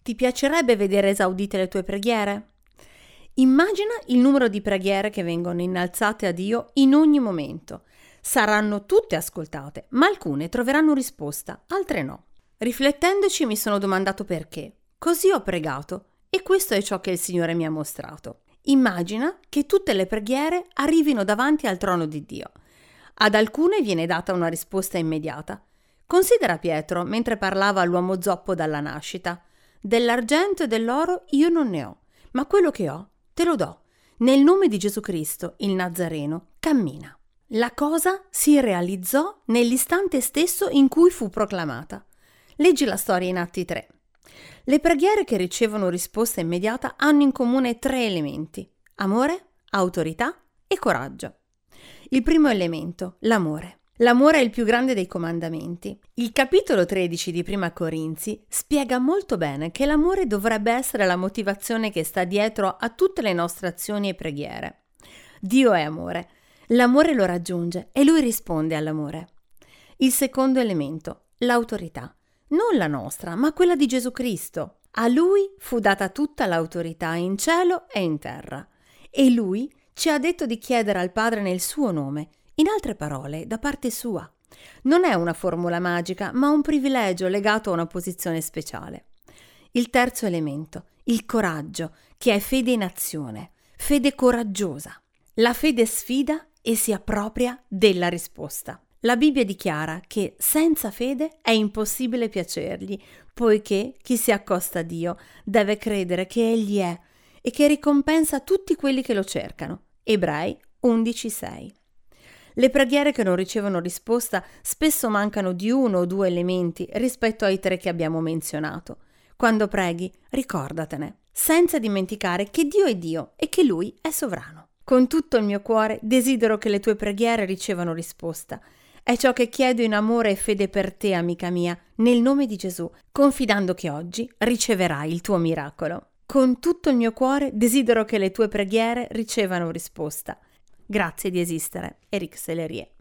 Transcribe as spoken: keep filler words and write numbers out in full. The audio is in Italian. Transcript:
Ti piacerebbe vedere esaudite le tue preghiere? Immagina il numero di preghiere che vengono innalzate a Dio in ogni momento. Saranno tutte ascoltate, ma alcune troveranno risposta, altre no. Riflettendoci mi sono domandato perché. Così ho pregato e questo è ciò che il Signore mi ha mostrato. Immagina che tutte le preghiere arrivino davanti al trono di Dio. Ad alcune viene data una risposta immediata. Considera Pietro mentre parlava all'uomo zoppo dalla nascita. Dell'argento e dell'oro io non ne ho, ma quello che ho te lo do. Nel nome di Gesù Cristo, il Nazareno, cammina. La cosa si realizzò nell'istante stesso in cui fu proclamata. Leggi la storia in Atti tre. Le preghiere che ricevono risposta immediata hanno in comune tre elementi: amore, autorità e coraggio. Il primo elemento, l'amore. L'amore è il più grande dei comandamenti. Il capitolo tredici di Prima Corinzi spiega molto bene che l'amore dovrebbe essere la motivazione che sta dietro a tutte le nostre azioni e preghiere. Dio è amore. L'amore lo raggiunge e lui risponde all'amore. Il secondo elemento, l'autorità. Non la nostra, ma quella di Gesù Cristo. A lui fu data tutta l'autorità in cielo e in terra. E lui ci ha detto di chiedere al Padre nel suo nome. In altre parole, da parte sua. Non è una formula magica, ma un privilegio legato a una posizione speciale. Il terzo elemento, il coraggio, che è fede in azione, fede coraggiosa. La fede sfida e si appropria della risposta. La Bibbia dichiara che senza fede è impossibile piacergli, poiché chi si accosta a Dio deve credere che Egli è e che ricompensa tutti quelli che lo cercano. Ebrei undici sei. Le preghiere che non ricevono risposta spesso mancano di uno o due elementi rispetto ai tre che abbiamo menzionato. Quando preghi, ricordatene, senza dimenticare che Dio è Dio e che Lui è sovrano. Con tutto il mio cuore desidero che le tue preghiere ricevano risposta. È ciò che chiedo in amore e fede per te, amica mia, nel nome di Gesù, confidando che oggi riceverai il tuo miracolo. Con tutto il mio cuore desidero che le tue preghiere ricevano risposta. Grazie di esistere, Eric Sellerie.